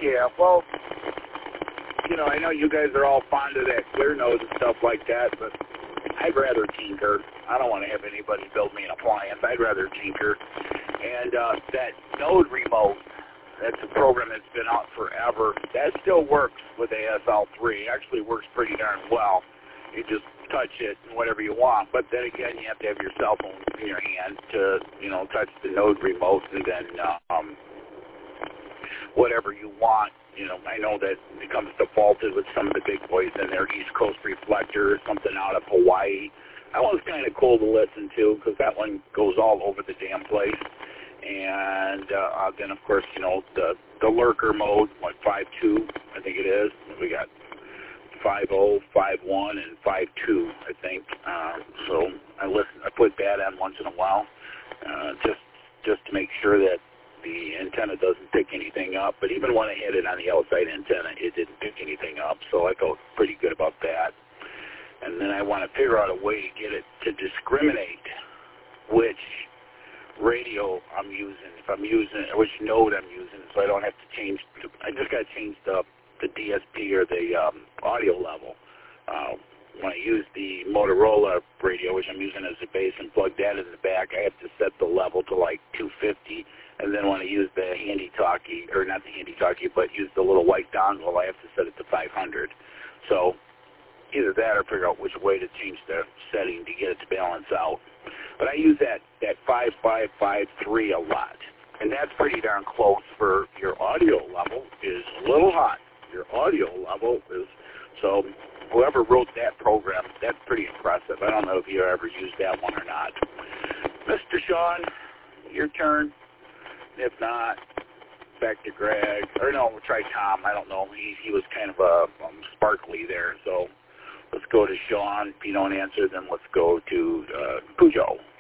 Yeah, well, you know, I know you guys are all fond of that clear nose and stuff like that, but I'd rather tinker. I don't want to have anybody build me an appliance. I'd rather tinker. And that Node remote, that's a program that's been out forever. That still works with ASL3. It actually works pretty darn well. You just touch it and whatever you want. But then again, you have to have your cell phone in your hand to, you know, touch the Node remote and then whatever you want. You know, I know that it becomes defaulted with some of the big boys in there, East Coast Reflector, something out of Hawaii. That one's kind of cool to listen to because that one goes all over the damn place. And then, of course, you know, the lurker mode, like 5.2, I think it is. We got 5.0, 5.1, and 5.2, I think. So I put that on once in a while, just to make sure that the antenna doesn't pick anything up. But even when I hit it on the outside antenna, it didn't pick anything up, so I felt pretty good about that. And then I want to figure out a way to get it to discriminate which radio I'm using, which node I'm using, so I don't have to change. I just got to change the DSP or the audio level. When I use the Motorola radio, which I'm using as a base, and plug that in the back, I have to set the level to like 250. And then when I use the handy-talkie, or not the handy-talkie, but use the little white dongle, I have to set it to 500. So either that or figure out which way to change the setting to get it to balance out. But I use that 5553 a lot. And that's pretty darn close for your audio level is a little hot. Your audio level is, so whoever wrote that program, that's pretty impressive. I don't know if you ever used that one or not. Mr. Sean, your turn. If not, back to Greg. Or no, we'll try Tom. I don't know. He was kind of sparkly there. So let's go to Sean. If you don't answer, then let's go to Cujo.